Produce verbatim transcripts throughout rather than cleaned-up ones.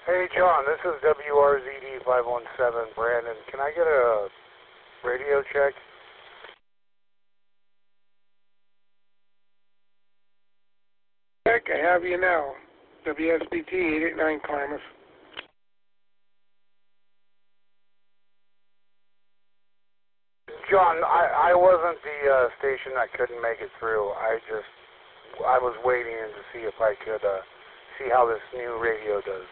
Hey, John, this is W R Z D five one seven, Brandon. Can I get a radio check? Check, I have you now. W S B T eight eight nine Klamath. John, I, I wasn't the uh, station that couldn't make it through. I just, I was waiting to see if I could uh, see how this new radio does.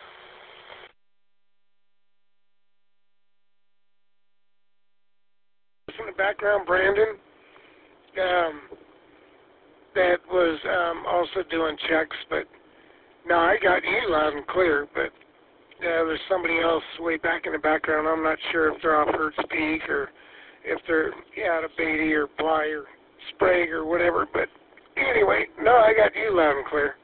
In the background, Brandon, um, that was um, also doing checks, but no, I got you loud and clear, but uh, there's somebody else way back in the background. I'm not sure if they're off Hertz Peak or if they're yeah, out of Beatty or Bly or Sprague or whatever, but anyway, no, I got you loud and clear.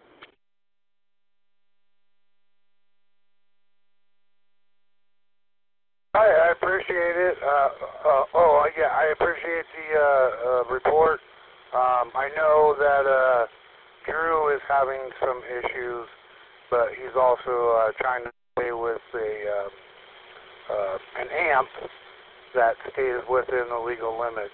I, I appreciate it. Uh, uh, oh, yeah, I appreciate the uh, uh, report. Um, I know that uh, Drew is having some issues, but he's also uh, trying to play with a uh, uh, an amp that stays within the legal limits.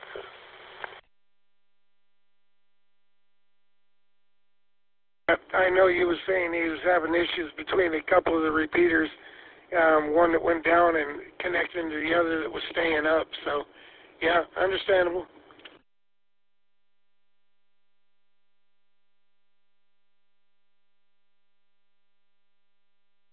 I know you was saying he was having issues between a couple of the repeaters, um, one that went down and connecting to the other that was staying up. So, yeah, understandable.